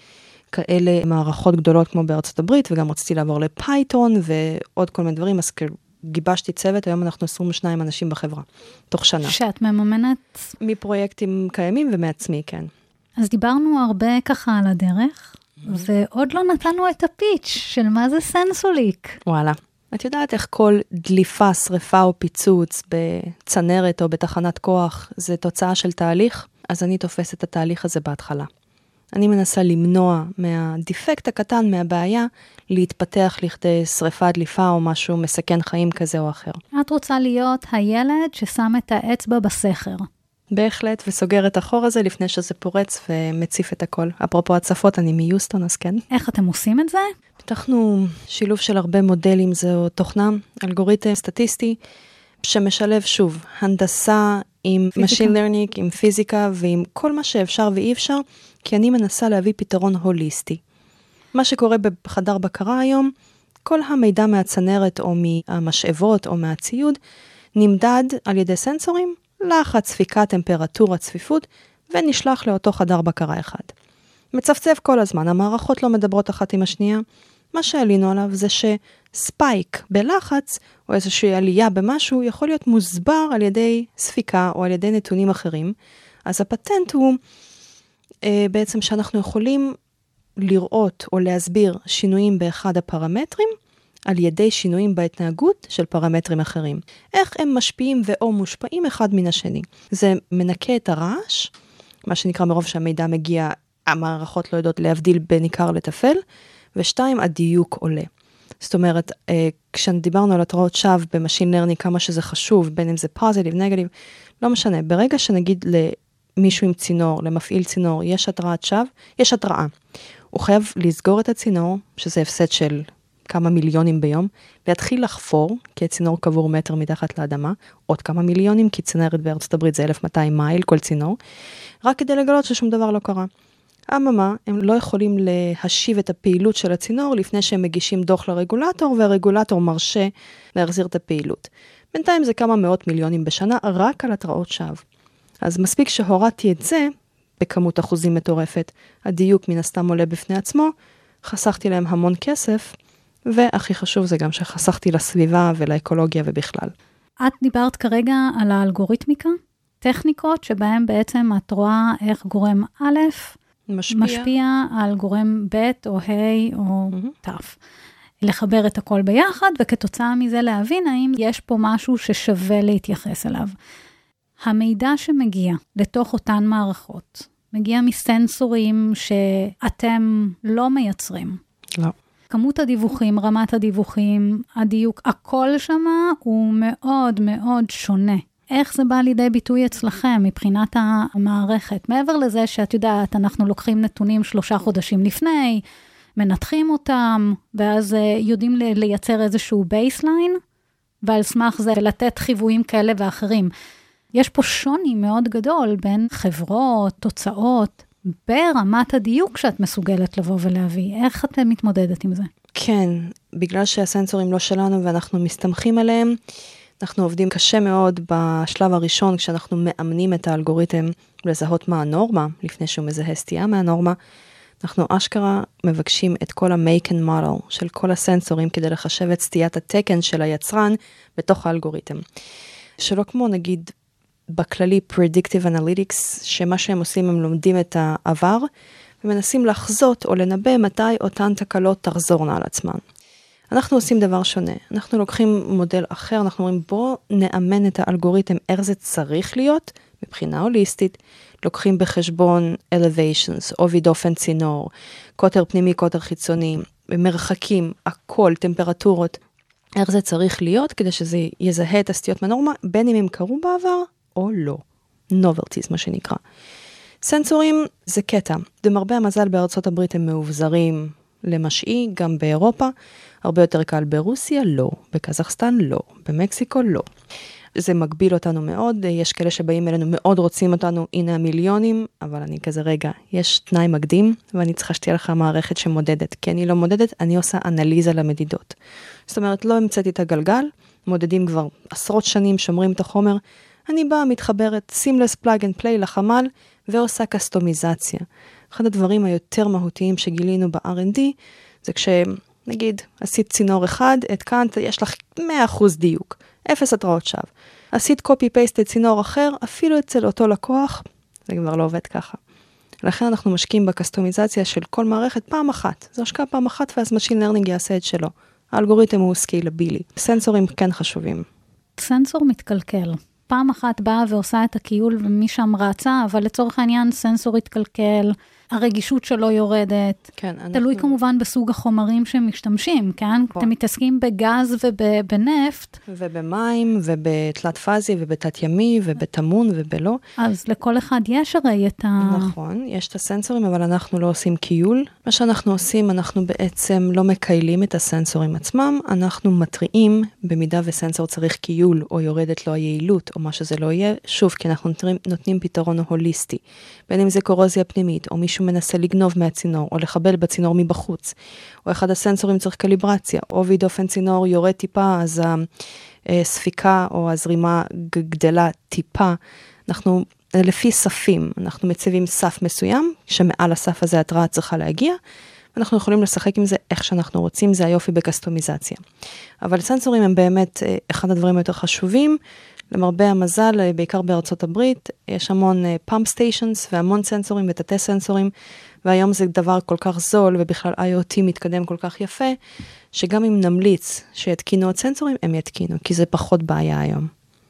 Speaker 4: לכאלה מערכות גדולות כמו בארצות הברית, וגם רציתי לעבור לפייתון ועוד כל מיני דברים, אז גיבשתי צוות, היום אנחנו עשרים ושניים אנשים בחברה, תוך שנה.
Speaker 3: שאת מממנת?
Speaker 4: מפרויקטים קיימים ומעצמי, כן.
Speaker 3: אז דיברנו הרבה ככה על הדרך, ועוד לא נתנו את הפיץ' של מה זה סנסוליק.
Speaker 4: וואלה. את יודעת איך כל דליפה, שריפה או פיצוץ בצנרת או בתחנת כוח זה תוצאה של תהליך? אז אני תופסת את התהליך הזה בהתחלה. אני מנסה למנוע מהדיפקט הקטן, מהבעיה, להתפתח לכדי שריפה, דליפה או משהו מסכן חיים כזה או אחר.
Speaker 3: את רוצה להיות הילד ששם את האצבע בסכר.
Speaker 4: בהחלט, וסוגר את החור הזה לפני שזה פורץ ומציף את הכל. אפרופו הצפות, אני מיוסטון, אז כן.
Speaker 3: איך אתם עושים את זה?
Speaker 4: פתחנו שילוב של הרבה מודלים, זו תוכנה, אלגוריתם סטטיסטי, שמשלב שוב, הנדסה עם Machine Learning, עם פיזיקה ועם כל מה שאפשר ואי אפשר, כי אני מנסה להביא פתרון הוליסטי. מה שקורה בחדר בקרה היום, כל המידע מהצנרת או מהמשאבות או מהציוד, נמדד על ידי סנסורים, לחץ, ספיקה, טמפרטורה, צפיפות, ונשלח לאותו חדר בקרה אחד. מצפצף כל הזמן, המערכות לא מדברות אחת עם השנייה. מה שעלינו עליו זה שספייק בלחץ, או איזושהי עלייה במשהו, יכול להיות מוסבר על ידי ספיקה או על ידי נתונים אחרים. אז הפטנט הוא אה, בעצם שאנחנו יכולים לראות או להסביר שינויים באחד הפרמטרים, על ידי שינויים בהתנהגות של פרמטרים אחרים. איך הם משפיעים ואו מושפעים אחד מן השני. זה מנקה את הרעש, מה שנקרא מרוב שהמידע מגיע, המערכות לא יודעות להבדיל בין עיקר לטפל, ושתיים, הדיוק עולה. זאת אומרת, כשדיברנו על התראות שווא במשין לרנינג, כמה שזה חשוב, בין אם זה פוזיטיב, נגטיב, לא משנה. ברגע שנגיד למישהו עם צינור, למפעיל צינור, יש התראת שווא, יש התראה. הוא חייב לסגור את הצינור, שזה הפסד של כמה מיליונים ביום, ויתחיל לחפור, כי הצינור קבור מטר מתחת לאדמה, עוד כמה מיליונים, כי צנרת בארצות הברית זה אלף ומאתיים מייל, כל צינור, רק כדי לגלות ששום דבר לא קרה. אממה, הם לא יכולים להשיב את הפעילות של הצינור, לפני שהם מגישים דוח לרגולטור, והרגולטור מרשה להחזיר את הפעילות. בינתיים זה כמה מאות מיליונים בשנה, רק על התראות שווא. אז מספיק שהורדתי את זה, בכמות אחוזים מטורפת, הדיוק מן הסתם עולה בפני עצמו, חסכתי להם המון כסף, והכי חשוב זה גם שחסכתי לסביבה ולאקולוגיה ובכלל.
Speaker 3: את דיברת כרגע על האלגוריתמיקה, טכניקות שבהן בעצם את רואה איך גורם א' משפיע, משפיע על גורם ב' או ה' או ת'. לחבר את הכל ביחד, וכתוצאה מזה להבין האם יש פה משהו ששווה להתייחס אליו. המידע שמגיע לתוך אותן מערכות, מגיע מסנסורים שאתם לא מייצרים.
Speaker 4: לא.
Speaker 3: כמות הדיווחים, רמת הדיווחים, הדיוק, הכל שמה הוא מאוד מאוד שונה. איך זה בא לידי ביטוי אצלכם מבחינת המערכת? מעבר לזה שאת יודעת, אנחנו לוקחים נתונים שלושה חודשים לפני, מנתחים אותם, ואז יודעים לייצר איזשהו בייסליין, ועל סמך זה לתת חיוויים כאלה ואחרים. יש פה שוני מאוד גדול בין חברות, תוצאות, ברמת הדיוק שאת מסוגלת לבוא ולהביא. איך את מתמודדת עם זה?
Speaker 4: כן, בגלל שהסנסורים לא שלנו ואנחנו מסתמכים עליהם, אנחנו עובדים קשה מאוד בשלב הראשון, כשאנחנו מאמנים את האלגוריתם לזהות מה הנורמה, לפני שהוא מזהה סטייה מהנורמה, אנחנו אשכרה מבקשים את כל ה-make and model של כל הסנסורים, כדי לחשב את סטיית התקן של היצרן בתוך האלגוריתם. שלא כמו נגיד בכללי predictive analytics, שמה שהם עושים הם לומדים את העבר, ומנסים לחזות או לנבא מתי אותן תקלות תחזורנה על עצמן. אנחנו עושים דבר שונה, אנחנו לוקחים מודל אחר, אנחנו אומרים בוא נאמן את האלגוריתם, איך זה צריך להיות, מבחינה הוליסטית, לוקחים בחשבון elevations, עובי דופן צינור, קוטר פנימי, קוטר חיצוני, מרחקים, הכל, טמפרטורות, איך זה צריך להיות, כדי שזה יזהה את הסטיות מהנורמה, בין אם הם קרו בעבר או לא. novelties, מה שנקרא. סנסורים זה קטע, במרבה המזל בארצות הברית הם מאובזרים למשעי, גם באירופה, הרבה יותר קל ברוסיה, לא, בקזחסטן, לא, במקסיקו, לא. זה מגביל אותנו מאוד, יש כאלה שבאים אלינו מאוד רוצים אותנו, הנה המיליונים, אבל אני כזה רגע, יש תנאי מקדים, ואני צריכה שתהיה לך מערכת שמודדת, כי אני לא מודדת, אני עושה אנליזה למדידות. זאת אומרת, לא המצאתי את הגלגל, מודדים כבר עשרות שנים, שומרים את החומר, אני באה, מתחברת, seamless plug and play לחמ"ל, ועושה קסטומיזציה. אחד הדברים היותר מהותיים שגילינו ב-אר אנד די, זה כשנגיד, עשית צינור אחד, התקנת, יש לך מאה אחוז דיוק, אפס התראות שווא. עשית copy-paste לצינור אחר, אפילו אצל אותו לקוח, זה כבר לא עובד ככה. לכן אנחנו משקיעים בקסטומיזציה של כל מערכת פעם אחת. זו השקעה פעם אחת, ואז Machine Learning יעשה את שלו. האלגוריתם הוא סקיילבילי. סנסורים כן חשובים.
Speaker 3: סנסור מתקלקל. פעם אחת באה ועושה את הקיול ומשם רצה, אבל לצורך העניין סנסור התקלקל, הרגישות שלו יורדת.
Speaker 4: כן, אנחנו...
Speaker 3: תלוי כמובן בסוג החומרים שמשתמשים, כן?
Speaker 4: פה.
Speaker 3: אתם מתעסקים בגז ובנפט.
Speaker 4: ובמים, ובתלת פאזי, ובתת ימי, ובתמון, ובלא.
Speaker 3: אז לכל אחד יש הרי את ה...
Speaker 4: נכון, יש את הסנסורים, אבל אנחנו לא עושים קיול. מה שאנחנו עושים, אנחנו בעצם לא מקיילים את הסנסורים עצמם, אנחנו מטריעים, במידה וסנסור צריך קיול, או יורדת לו היעילות, או מה שזה לא יהיה, שוב, כי אנחנו נותנים, נותנים פתרון הוליסטי. בין אם זה קורוזיה פנימית, או מישהו מנסה לגנוב מהצינור, או לחבל בצינור מבחוץ, או אחד הסנסורים צריך קליברציה, או וידאופן צינור יורד טיפה, אז הספיקה או הזרימה גדלה טיפה. אנחנו, לפי ספים, אנחנו מציבים סף מסוים, שמעל הסף הזה התראה צריכה להגיע, ואנחנו יכולים לשחק עם זה איך שאנחנו רוצים, זה היופי בקסטומיזציה. אבל סנסורים הם באמת אחד הדברים היותר חשובים, למרבה המזל, בעיקר בארצות הברית, יש המון פאמפ סטיישנס והמון סנסורים ותתי סנסורים, והיום זה דבר כל כך זול, ובכלל איי או טי מתקדם כל כך יפה, שגם אם נמליץ שיתקינו עוד סנסורים, הם יתקינו, כי זה פחות בעיה היום.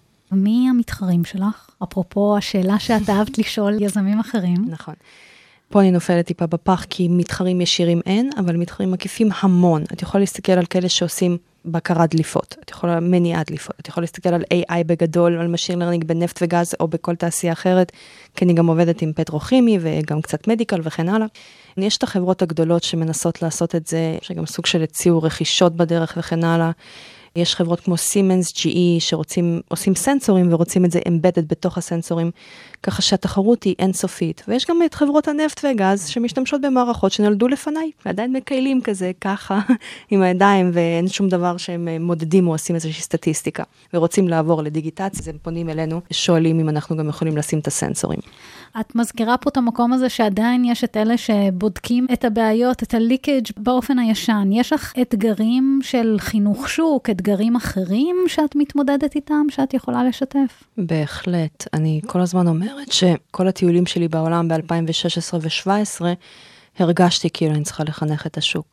Speaker 3: מי המתחרים שלך? אפרופו השאלה שאת אהבת לשאול יזמים אחרים.
Speaker 4: נכון. פה אני נופלת טיפה בפח, כי מתחרים ישירים אין, אבל מתחרים מקיפים המון. את יכולה להסתכל על כאלה שעושים בקרת דליפות, את יכולה מניעת דליפות, את יכולה להסתכל על איי איי בגדול, על Machine Learning בנפט וגז, או בכל תעשייה אחרת, כי אני גם עובדת עם פטרוכימי, וגם קצת מדיקל וכן הלאה. יש את החברות הגדולות שמנסות לעשות את זה, שגם סוג של הציעו רכישות בדרך וכן הלאה. יש חברות כמו סימנס, ג'י אי, שרוצים, עושים סנסורים ורוצים את זה embedded בתוך הסנסורים, ככה שהתחרות היא אינסופית. ויש גם את חברות הנפט וגז שמשתמשות במערכות שנולדו לפניי, ועדיין מקיילים כזה ככה עם הידיים, ואין שום דבר שהם מודדים או עושים איזושהי סטטיסטיקה. ורוצים לעבור לדיגיטציה, אז הם פונים אלינו, שואלים אם אנחנו גם יכולים לשים את הסנסורים.
Speaker 3: את מזכירה פה את המקום הזה שעדיין יש את אלה שבודקים את הבעיות, את הליקאג' באופן הישן. יש לך אתגרים של חינוך שוק, אתגרים אחרים שאת מתמודדת איתם, שאת יכולה לשתף?
Speaker 4: בהחלט. אני כל הזמן אומרת שכל הטיולים שלי בעולם ב-אלפיים ושש עשרה ו-שבע עשרה, הרגשתי כאילו אני צריכה לחנך את השוק.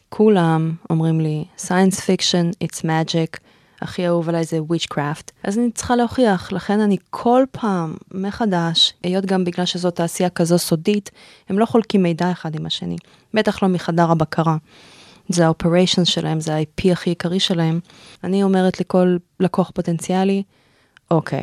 Speaker 4: כולם אומרים לי, science fiction, it's magic, הכי אהוב עליי זה witchcraft. אז אני צריכה להוכיח, לכן אני כל פעם מחדש, היות גם בגלל שזו תעשייה כזו סודית, הם לא חולקים מידע אחד עם השני. בטח לא מחדר הבקרה. זה ה-operations שלהם, זה ה-איי פי הכי עיקרי שלהם. אני אומרת לכל לקוח פוטנציאלי, אוקיי,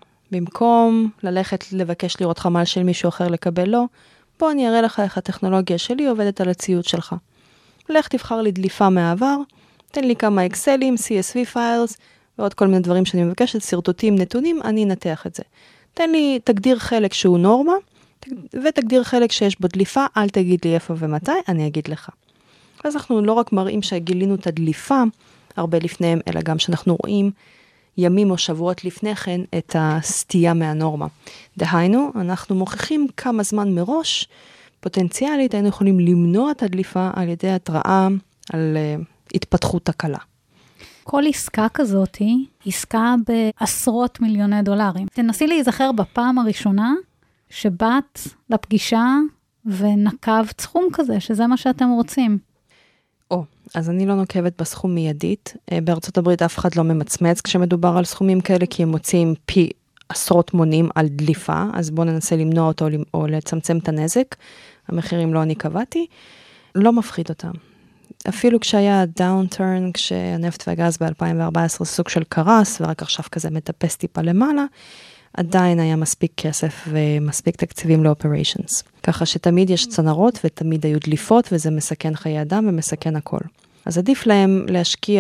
Speaker 4: במקום ללכת לבקש לראות חמ"ל של מישהו אחר לקבל לו, בוא אני אראה לך איך הטכנולוגיה שלי עובדת על הציוד שלך. לך תבחר לי דליפה מהעבר, תן לי כמה אקסלים, סי אס וי files, ועוד כל מיני דברים שאני מבקשת, סרטוטים, נתונים, אני אנתח את זה. תן לי, תגדיר חלק שהוא נורמה, ותגדיר חלק שיש בו דליפה, אל תגיד לי איפה ומתי, אני אגיד לך. אז אנחנו לא רק מראים שגילינו את הדליפה, הרבה לפניהם, אלא גם שאנחנו רואים ימים או שבועות לפני כן את הסטייה מהנורמה. דהיינו, אנחנו מוכיחים כמה זמן מראש, פוטנציאלית, היינו יכולים למנוע את הדליפה על ידי התראה על uh, התפתחות תקלה.
Speaker 3: כל עסקה כזאת היא עסקה בעשרות מיליוני דולרים. תנסי להיזכר בפעם הראשונה שבאת לפגישה ונקבת סכום כזה, שזה מה שאתם רוצים.
Speaker 4: או, אז אני לא נוקבת בסכום מיידית. בארצות הברית אף אחד לא ממצמץ כשמדובר על סכומים כאלה, כי הם מוצאים פי עשרות מונים על דליפה, אז בואו ננסה למנוע אותו או לצמצם את הנזק. המחירים לא אני קבעתי. לא מפחיד אותם. אפילו כשהיה דאונטרן, כשהנפט והגז ב-אלפיים וארבע עשרה סוג של קרס, ורק עכשיו כזה מטפס טיפה למעלה, עדיין היה מספיק כסף ומספיק תקציבים לאופריישנס. ככה שתמיד יש צנרות ותמיד היו דליפות, וזה מסכן חיי אדם ומסכן הכל. אז עדיף להם להשקיע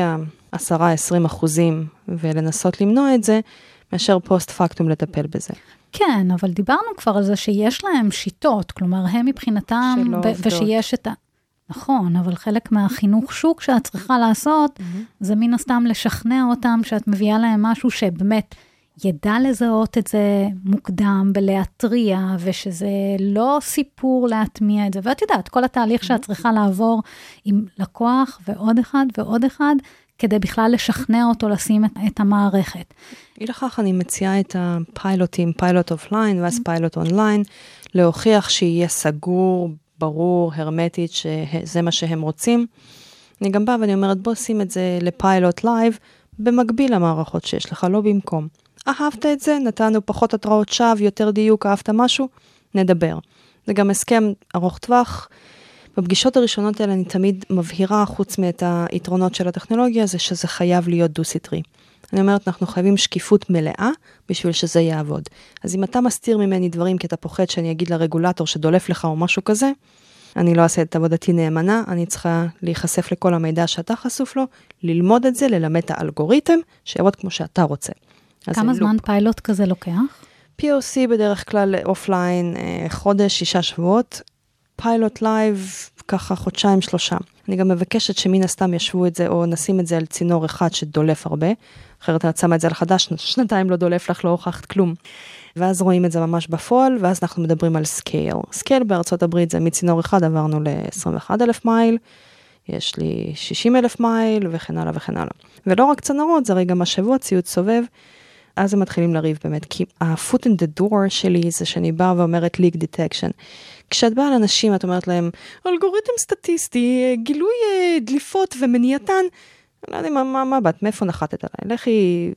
Speaker 4: עשרה עשרים אחוזים ולנסות למנוע את זה, מאשר פוסט פקטום לטפל בזה.
Speaker 3: כן, אבל דיברנו כבר על זה שיש להם שיטות, כלומר, הם מבחינתם, ו- ושיש את ה... נכון, אבל חלק מהחינוך שוק שאת צריכה לעשות, mm-hmm. זה מן הסתם לשכנע אותם, שאת מביאה להם משהו שבאמת ידע לזהות את זה מוקדם, ולהטריע, ושזה לא סיפור להטמיע את זה, ואת יודעת, כל התהליך mm-hmm. שאת צריכה לעבור עם לקוח, ועוד אחד ועוד אחד, כדי בכלל לשכנע אותו לשים את, את המערכת.
Speaker 4: אי לכך אני מציעה את הפיילוטים, פיילוט אופליין, ואז פיילוט אונליין, להוכיח שיהיה סגור, ברור, הרמטית, שזה מה שהם רוצים. אני גם באה ואני אומרת, בוא שים את זה לפיילוט לייב, במקביל למערכות שיש לך, לא במקום. אהבת את זה, נתנו פחות התראות שווא, יותר דיוק, אהבת משהו, נדבר. זה גם הסכם ארוך טווח. בפגישות הראשונות האלה אני תמיד מבהירה, חוץ מאת היתרונות של הטכנולוגיה, זה שזה חייב להיות דו-סטרי. אני אומרת, אנחנו חייבים שקיפות מלאה, בשביל שזה יעבוד. אז אם אתה מסתיר ממני דברים, כי אתה פוחד שאני אגיד לרגולטור שדולף לך או משהו כזה, אני לא אעשה את עבודתי נאמנה, אני צריכה להיחשף לכל המידע שאתה חשוף לו, ללמוד את זה, ללמד את האלגוריתם, שיעבוד כמו שאתה רוצה.
Speaker 3: כמה זמן לופ. פיילוט כזה לוקח?
Speaker 4: פי או סי בדרך כלל אופליין, חודש, שישה שבועות, פיילוט לייב, ככה חודשיים, שלושה. אני גם מבקשת שמן הסתם ישבו את זה, או נשים את זה על צינור אחד שדולף הרבה, אחרת את שמה את זה על חדש, שנתיים לא דולף לך, לא הוכחת כלום. ואז רואים את זה ממש בפועל, ואז אנחנו מדברים על סקייל. סקייל בארצות הברית זה מצינור אחד, עברנו ל-עשרים ואחד אלף מייל, יש לי שישים אלף מייל, וכן הלאה וכן הלאה. ולא רק צנרות, זה רגע משאבות, ציוד סובב, אז הם מתחילים לריב באמת, כי ה-foot in the door שלי זה שאני באה ואומרת leak detection. כשאת באה לאנשים, את אומרת להם, אלגוריתם סטטיסטי, גילוי דליפות ומניעתן, לא יודע מה, מה, מה בת, מאיפה נחתת עליי? לכי...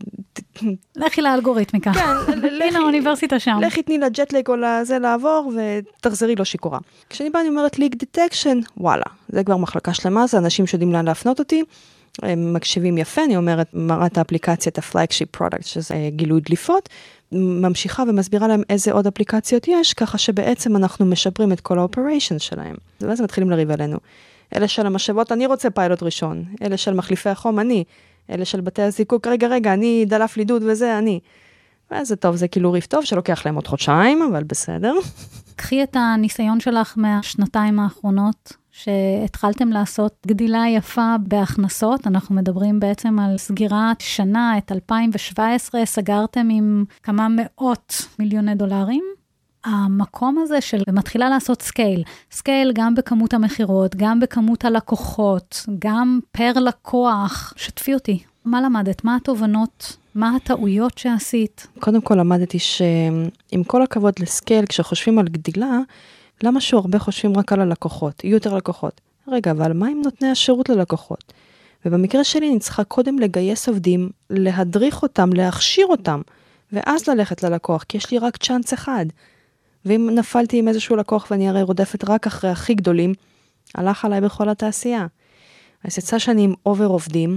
Speaker 3: לכי לאלגוריתמיקה. כן, הנה האוניברסיטה שם.
Speaker 4: לכי תני לג'טלג או לזה לעבור, ותחזרי לו שיקורה. כשאני באה, אני אומרת leak detection, וואלה, זה כבר מחלקה שלמה, זה אנשים שיודעים לאן להפנות אותי, הם מקשיבים יפה, אני אומרת, מראה את האפליקציה, את ה-flagship product, שזה גילוי דליפות, ממשיכה ומסבירה להם איזה עוד אפליקציות יש, ככה שבעצם אנחנו משפרים את כל ה-operations שלהם. ואז הם מתחילים לריב עלינו. אלה של המשאבות, אני רוצה פיילוט ראשון. אלה של מחליפי החום, אני. אלה של בתי הזיקוק, רגע, רגע, אני דלף לידוד וזה, אני. וזה טוב, זה כאילו ריב טוב, שלוקח להם עוד חודשיים, אבל בסדר.
Speaker 3: קחי את הניסיון שלך מהשנתיים האחרונות, שהתחלתם לעשות גדילה יפה בהכנסות, אנחנו מדברים בעצם על סגירת שנה, את אלפיים שבע עשרה, סגרתם עם כמה מאות מיליוני דולרים. המקום הזה של מתחילה לעשות סקייל, סקייל גם בכמות המחירות, גם בכמות הלקוחות, גם פר לקוח, שתפי אותי, מה למדת? מה התובנות? מה הטעויות שעשית?
Speaker 4: קודם כל למדתי שעם כל הכבוד לסקייל, כשחושבים על גדילה, למה שהרבה חושבים רק על הלקוחות? יהיו יותר לקוחות. רגע, אבל מה עם נותני השירות ללקוחות? ובמקרה שלי אני צריכה קודם לגייס עובדים, להדריך אותם, להכשיר אותם, ואז ללכת ללקוח, כי יש לי רק צ'אנס אחד. ואם נפלתי עם איזשהו לקוח ואני הרי רודפת רק אחרי הכי גדולים, הלך עליי בכל התעשייה. אז יצא שאני עם אובר עובדים,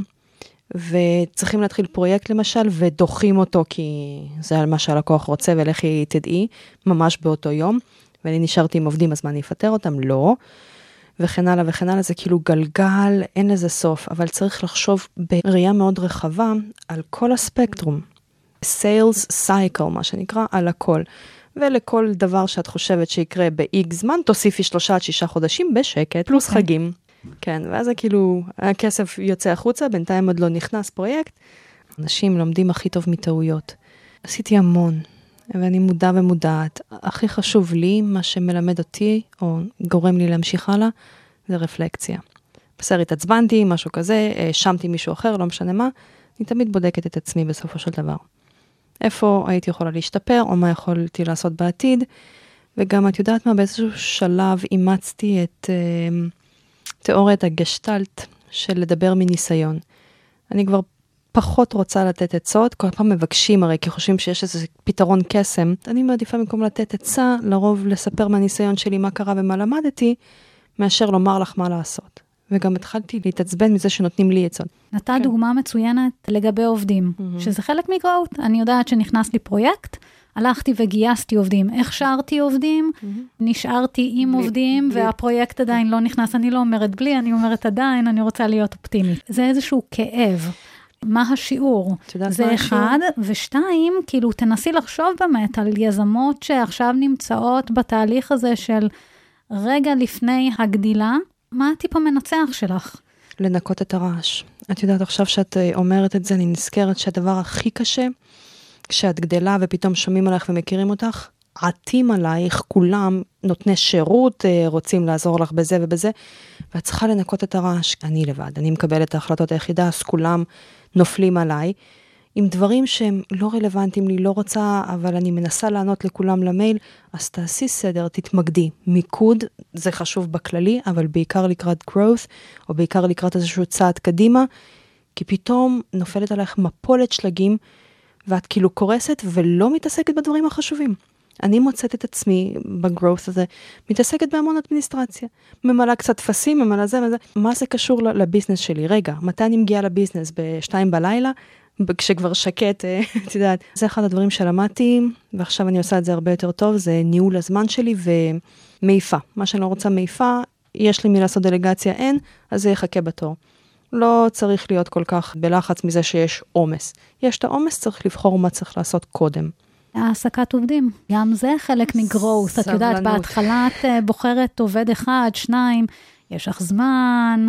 Speaker 4: וצריכים להתחיל פרויקט למשל, ודוחים אותו כי זה על מה שהלקוח רוצה, ולכי תדעי, ממש באותו יום, ואני נשארתי עם עובדים, אז מה אני אפטר אותם? לא. וכן הלאה וכן הלאה, זה כאילו גלגל, אין לזה סוף, אבל צריך לחשוב בראייה מאוד רחבה על כל הספקטרום. Sales cycle, מה שנקרא, על הכל. ולכל דבר שאת חושבת שיקרה ב-X זמן, תוסיפי שלושה עד שישה חודשים בשקט, פלוס okay. חגים. כן, ואז זה כאילו, הכסף יוצא החוצה, בינתיים עוד לא נכנס פרויקט. אנשים לומדים הכי טוב מטעויות. עשיתי המון, ואני מודע ומודעת. הכי חשוב לי, מה שמלמד אותי, או גורם לי להמשיך הלאה, זה רפלקציה. בסדר, התעצבנתי, משהו כזה, שמתי מישהו אחר, לא משנה מה, אני תמיד בודקת את עצמי בסופו של דבר. איפה הייתי יכולה להשתפר, או מה יכולתי לעשות בעתיד, וגם את יודעת מה, באיזשהו שלב אימצתי את אה, תיאוריית הגשטלט של לדבר מניסיון. אני כבר פחות רוצה לתת עצות, כל פעם מבקשים הרי, כי חושבים שיש איזה פתרון קסם. אני מעדיפה במקום לתת עצה, לרוב לספר מהניסיון שלי מה קרה ומה למדתי, מאשר לומר לך מה לעשות. וגם התחלתי להתעצבן מזה שנותנים לי עצות.
Speaker 3: נתת כן. דוגמה מצוינת לגבי עובדים, mm-hmm. שזה חלק מגרוט. אני יודעת שנכנס לי פרויקט, הלכתי וגייסתי עובדים, הכשרתי עובדים, נשארתי עם עובדים, והפרויקט עדיין לא נכנס, אני לא אומרת בלי, אני אומרת עדיין, אני רוצה להיות אופטימית. זה איזשהו כאב. מה השיעור? זה אחד, ושתיים, כאילו תנסי לחשוב באמת על יזמות שעכשיו נמצאות בתהליך הזה של רגע לפני הגדילה, מה הטיפ המנצח שלך?
Speaker 4: לנקות את הרעש. את יודעת, עכשיו שאת אומרת את זה, אני נזכרת שהדבר הכי קשה, כשאת גדלה ופתאום שומעים עליך ומכירים אותך, עטים עלייך, כולם נותני שירות, רוצים לעזור לך בזה ובזה, ואת צריכה לנקות את הרעש. אני לבד, אני מקבלת את ההחלטות היחידה, אז כולם נופלים עליי, עם דברים שהם לא רלוונטיים לי, לא רוצה, אבל אני מנסה לענות לכולם למייל, אז תעשי סדר, תתמקדי. מיקוד, זה חשוב בכללי, אבל בעיקר לקראת growth, או בעיקר לקראת איזשהו צעד קדימה, כי פתאום נופלת עליך מפולת שלגים, ואת כאילו קורסת ולא מתעסקת בדברים החשובים. אני מוצאת את עצמי בגרוס הזה, מתעסקת בהמון אדמיניסטרציה. ממלא קצת תפסים, ממלא זה וזה. מה זה קשור לביזנס שלי? רגע, מתי אני מגיעה לביזנס? בשתיים בלילה? כשכבר שקט, את יודעת. זה אחד הדברים שלמדתי, ועכשיו אני עושה את זה הרבה יותר טוב, זה ניהול הזמן שלי ומעיפה. מה שאני לא רוצה מעיפה, יש לי מי לעשות דלגציה, אין, אז זה יחכה בתור. לא צריך להיות כל כך בלחץ מזה שיש עומס. יש את העומס, צריך לבחור מה צריך לעשות קודם.
Speaker 3: העסקת עובדים, גם זה חלק מגרוס. את יודעת, בהתחלה את בוחרת עובד אחד, שניים, יש לך זמן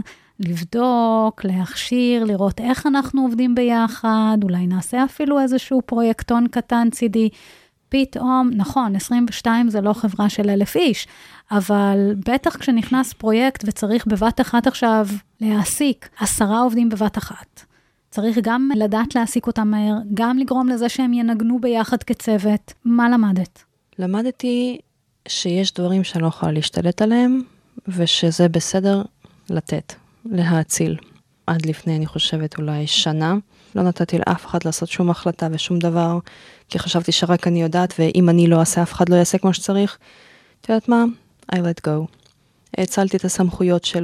Speaker 3: לבדוק, להכשיר, לראות איך אנחנו עובדים ביחד, אולי נעשה אפילו איזשהו פרויקטון קטן צידי, פתאום, נכון, עשרים ושתיים זה לא חברה של אלף איש, אבל בטח כשנכנס פרויקט וצריך בבת אחת עכשיו להעסיק עשרה עובדים בבת אחת. צריך גם לדעת להעסיק אותם מהר, גם לגרום לזה שהם ינגנו ביחד כצוות. מה למדת?
Speaker 4: למדתי שיש דברים שאני לא יכולה להשתלט עליהם, ושזה בסדר לתת, להציל. עד לפני, אני חושבת, אולי שנה. לא נתתי לאף אחד לעשות שום החלטה ושום דבר, כי חשבתי שרק אני יודעת, ואם אני לא אעשה, אף אחד לא יעשה כמו שצריך. את יודעת מה? I let go. הצלתי את הסמכויות של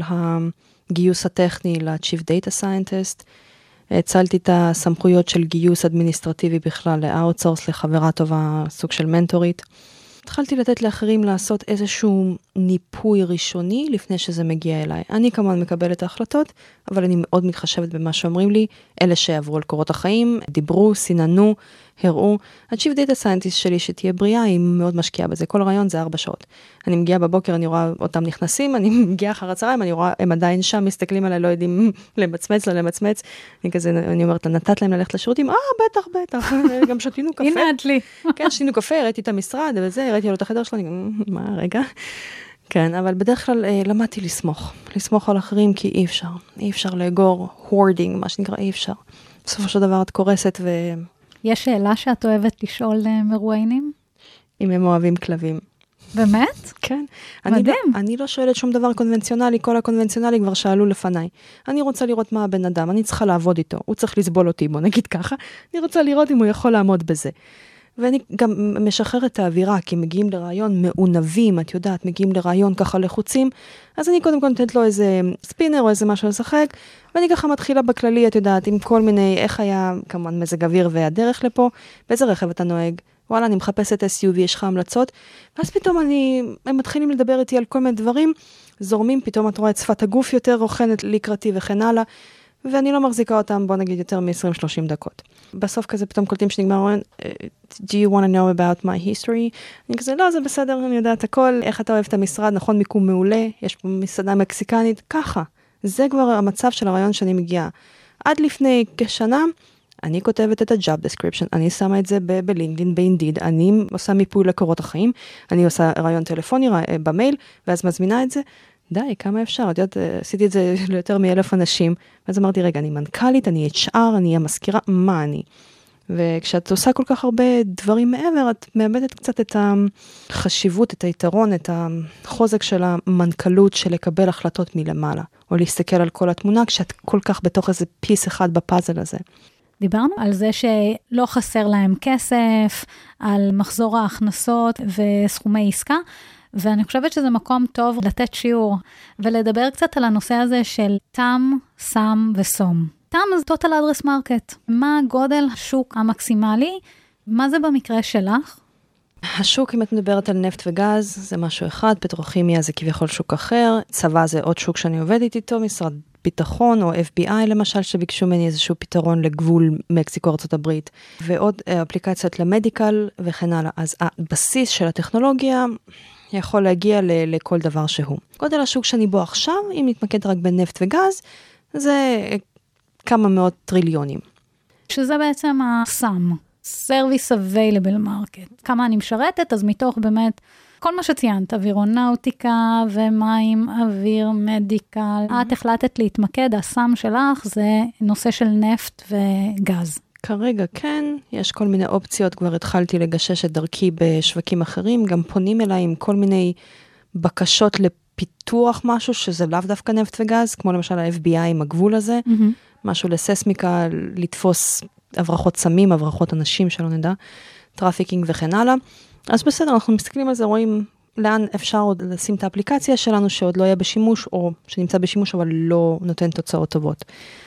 Speaker 4: הגיוס הטכני ל-Chief Data Scientist, הצלתי את הסמכויות של גיוס אדמיניסטרטיבי בכלל לאוטסורס, לחברה טובה, סוג של מנטורית. התחלתי לתת לאחרים לעשות איזשהו ניפוי ראשוני לפני שזה מגיע אליי. אני כמובן מקבלת את ההחלטות, אבל אני מאוד מתחשבת במה שאומרים לי, אלה שעברו על קורות החיים, דיברו, סיננו, הראו. ה-Chief Data Scientist שלי שתהיה בריאה, היא מאוד משקיעה בזה. כל הרעיון זה ארבע שעות. אני מגיעה בבוקר, אני רואה אותם נכנסים, אני מגיעה אחר הצהריים, אני רואה, הם עדיין שם, מסתכלים עליי, לא יודעים למצמץ, לא למצמץ. אני כזה, אני אומרת, נתת להם ללכת לשירותים, אה, בטח, בטח. גם שתינו קפה.
Speaker 3: הנה את לי.
Speaker 4: כן, שתינו קפה, הראיתי את המשרד, וזה, הראיתי לו את החדר שלו, אני, מה, רגע? כן, אבל בדרך כלל למדתי לסמוך. לסמוך על אחרים, כי אי אפשר. אי אפשר לאגור, hoarding, מה שנקרא, אי אפשר. בסופו של דבר את קורסת ו...
Speaker 3: יש שאלה שאת אוהבת לשאול מרואיינים?
Speaker 4: אם הם אוהבים כלבים.
Speaker 3: באמת?
Speaker 4: כן.
Speaker 3: מדהים.
Speaker 4: אני לא, אני לא שואלת שום דבר קונבנציונלי, כל הקונבנציונלי כבר שאלו לפניי. אני רוצה לראות מה הבן אדם, אני צריכה לעבוד איתו, הוא צריך לסבול אותי, בוא נגיד ככה. אני רוצה לראות אם הוא יכול לעמוד בזה. ואני גם משחררת את האווירה, כי מגיעים לרעיון מעונבים, את יודעת, מגיעים לרעיון ככה לחוצים, אז אני קודם כל נותנת לו איזה ספינר או איזה משהו לשחק, ואני ככה מתחילה בכללי, את יודעת, עם כל מיני, איך היה, כמובן, מזג אוויר והדרך לפה, באיזה רכב אתה נוהג, וואלה, אני מחפשת אס יו וי, יש לך המלצות, ואז פתאום אני, הם מתחילים לדבר איתי על כל מיני דברים, זורמים, פתאום את רואה את שפת הגוף יותר רוחנת לקראתי וכן הלאה, ואני לא מחזיקה אותם, בוא נגיד, יותר מ-עשרים שלושים דקות. בסוף כזה פתאום קולטים שנגמר, do you want to know about my history? אני כזה, לא, זה בסדר, אני יודעת הכל, איך אתה אוהב את המשרד, נכון, מיקום מעולה, יש פה מסעדה מקסיקנית, ככה. זה כבר המצב של הרעיון שאני מגיעה. עד לפני כשנה, אני כותבת את ה-job description, אני שמה את זה בלינקדין, באינדיד, אני עושה מיפוי לקורות החיים, אני עושה רעיון טלפוני במייל, ואז מזמינה את זה, די, כמה אפשר? את יודעת, עשיתי את זה ליותר מאלף אנשים, ואז אמרתי, רגע, אני מנכ"לית, אני אייץ' אר, אני המזכירה, מה אני? וכשאת עושה כל כך הרבה דברים מעבר, את מאבדת קצת את החשיבות, את היתרון, את החוזק של המנכ"לות, של לקבל החלטות מלמעלה, או להסתכל על כל התמונה, כשאת כל כך בתוך איזה פיס אחד בפאזל הזה.
Speaker 3: דיברנו על זה שלא חסר להם כסף, על מחזור ההכנסות וסכומי עסקה, ואני חושבת שזה מקום טוב לתת שיעור, ולדבר קצת על הנושא הזה של תם, סם וסום. תם זה total address market. מה גודל השוק המקסימלי? מה זה במקרה שלך?
Speaker 4: השוק, אם את מדברת על נפט וגז, זה משהו אחד, פטרוכימיה זה כביכול שוק אחר, צבא זה עוד שוק שאני עובדת איתו, משרד ביטחון או אף בי איי למשל, שביקשו ממני איזשהו פתרון לגבול מקסיקו ארצות הברית, ועוד אפליקציות למדיקל וכן הלאה. אז הבסיס של הטכנולוגיה יכול להגיע ל- לכל דבר שהוא. גודל השוק שאני בו עכשיו, אם נתמקד רק בנפט וגז, זה כמה מאות טריליונים.
Speaker 3: שזה בעצם הסם, Service Available Market. כמה אני משרתת, אז מתוך באמת כל מה שציינת, אווירונאוטיקה ומים, אוויר, מדיקל. את החלטת להתמקד, הסם שלך זה נושא של נפט וגז.
Speaker 4: כרגע כן, יש כל מיני אופציות, כבר התחלתי לגשש את דרכי בשווקים אחרים, גם פונים אליי עם כל מיני בקשות לפיתוח משהו, שזה לאו דווקא נפט וגז, כמו למשל ה-אף בי איי עם הגבול הזה, mm-hmm. משהו לססמיקה, לתפוס הברחות סמים, הברחות אנשים שלא נדע, טראפיקינג וכן הלאה. אז בסדר, אנחנו מסתכלים על זה, רואים לאן אפשר עוד לשים את האפליקציה שלנו, שעוד לא יהיה בשימוש, או שנמצא בשימוש, אבל לא נותן תוצאות טובות.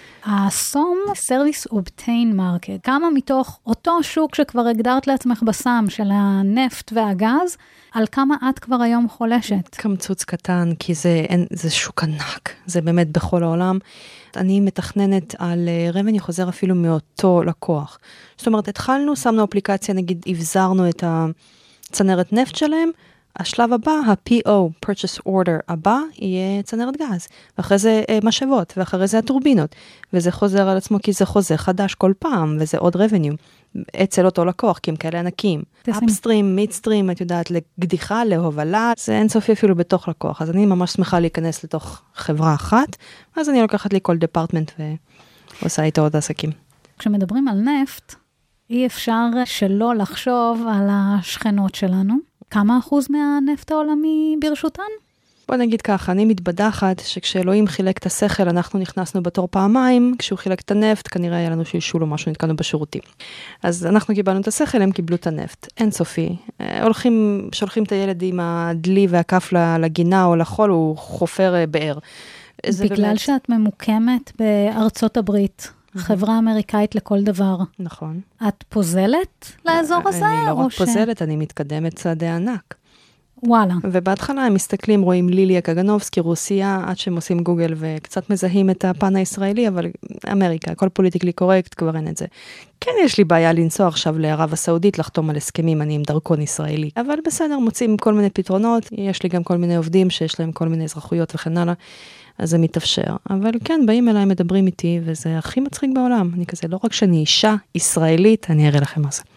Speaker 3: הסום, Service Obtain Market, כמה מתוך אותו שוק שכבר הגדרת לעצמך בסם, של הנפט והגז, על כמה את כבר היום חולשת?
Speaker 4: קמצוץ קטן, כי זה, אין, זה שוק ענק, זה באמת בכל העולם. אני מתכננת על רבני חוזר אפילו מאותו לקוח. זאת אומרת, התחלנו, שמנו אפליקציה, נגיד, הבזרנו את הצנרת נפט שלהם, השלב הבא, ה-פי או, Purchase Order הבא, יהיה צנרת גז, ואחרי זה משאבות, ואחרי זה הטורבינות, וזה חוזר על עצמו כי זה חוזר חדש כל פעם, וזה עוד revenue, אצל אותו לקוח, כי הם כאלה ענקים. אפסטרים, מידסטרים, את יודעת, לגדיחה, להובלה, זה אינסופי אפילו בתוך לקוח, אז אני ממש שמחה להיכנס לתוך חברה אחת, אז אני לוקחת לי כל דפרטמנט ועושה איתו עוד עסקים.
Speaker 3: כשמדברים על נפט, אי אפשר שלא לחשוב על השכנות שלנו. כמה אחוז מהנפט העולמי ברשותן?
Speaker 4: בוא נגיד ככה, אני מתבדחת שכשאלוהים חילק את השכל, אנחנו נכנסנו בתור פעמיים, כשהוא חילק את הנפט, כנראה היה לנו שילשול או משהו, נתקענו בשירותים. אז אנחנו קיבלנו את השכל, הם קיבלו את הנפט. אין סופי. הולכים, שולחים את הילד עם הדלי והכף לגינה או לחול, הוא חופר באר.
Speaker 3: בגלל באמת... שאת ממוקמת בארצות הברית. חברה אמריקאית לכל דבר.
Speaker 4: נכון.
Speaker 3: את פוזלת לאזור הזה?
Speaker 4: אני לא רק
Speaker 3: ש...
Speaker 4: פוזלת, אני מתקדמת צעדי ענק.
Speaker 3: וואלה.
Speaker 4: ובהתחלה הם מסתכלים, רואים ליליה קגנובסקי, רוסיה, עד שהם עושים גוגל וקצת מזהים את הפן הישראלי, אבל אמריקה, כל פוליטיקלי קורקט, כבר אין את זה. כן, יש לי בעיה לנסוע עכשיו לערב הסעודית, לחתום על הסכמים, אני עם דרכון ישראלי. אבל בסדר, מוצאים כל מיני פתרונות, יש לי גם כל מיני עובדים שיש להם כל מיני אזרחויות וכן הלאה. אז זה מתאפשר. אבל כן, באים אליי, מדברים איתי, וזה הכי מצחיק בעולם. אני כזה, לא רק שאני אישה ישראלית, אני אראה לכם מה זה.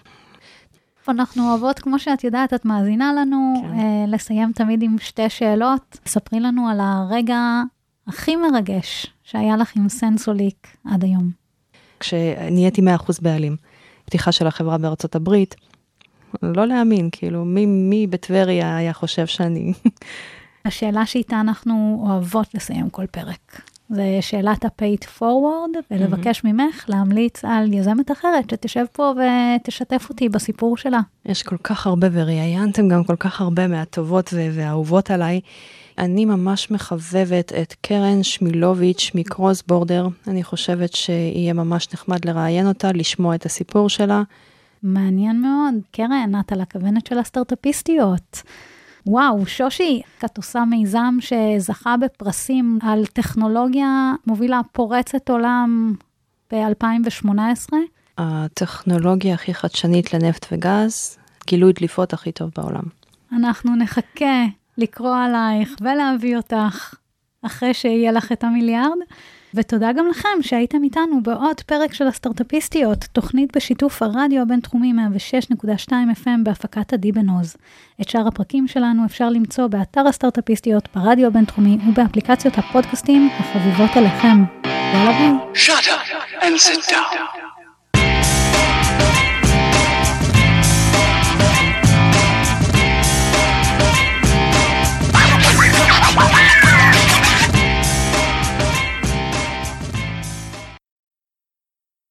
Speaker 3: אנחנו אוהבות, כמו שאת יודעת, את מאזינה לנו, כן. אה, לסיים תמיד עם שתי שאלות. ספרי לנו על הרגע הכי מרגש שהיה לך עם סנסוליק עד היום.
Speaker 4: כשנהייתי מאה אחוז בעלים, פתיחה של החברה בארצות הברית, לא להאמין, כאילו, מי, מי בטבריה היה חושב שאני...
Speaker 3: השאלה שאיתה אנחנו אוהבות לסיים כל פרק. זה שאלת ה-paid forward, ולבקש ממך להמליץ על יזמת אחרת, שתשב פה ותשתף אותי בסיפור שלה.
Speaker 4: יש כל כך הרבה, וראיינתם גם כל כך הרבה מהטובות והאהובות עליי. אני ממש מחבבת את קרן שמילוביץ' מקרוס בורדר. אני חושבת שיהיה ממש נחמד לראיין אותה, לשמוע את הסיפור שלה.
Speaker 3: מעניין מאוד. קרן, את על הכוונת של הסטארט-אפיסטיות. וואו, שושי, את עושה מיזם שזכה בפרסים על טכנולוגיה מובילה פורצת עולם ב-אלפיים שמונה עשרה.
Speaker 4: הטכנולוגיה הכי חדשנית לנפט וגז, גילוי דליפות הכי טוב בעולם.
Speaker 3: אנחנו נחכה לקרוא עלייך ולהביא אותך אחרי שיהיה לך את המיליארד. ותודה גם לכם שהייתם איתנו בעוד פרק של הסטארט-אפיסטיות, תוכנית בשיתוף הרדיו הבינתחומי מאה ושש נקודה שתיים אף אם בהפקת עדי בן עוז. את שאר הפרקים שלנו אפשר למצוא באתר הסטארט-אפיסטיות, ברדיו הבינתחומי ובאפליקציות הפודקאסטים החביבות עליכם. יאללה ביי.
Speaker 1: Shut up and sit down.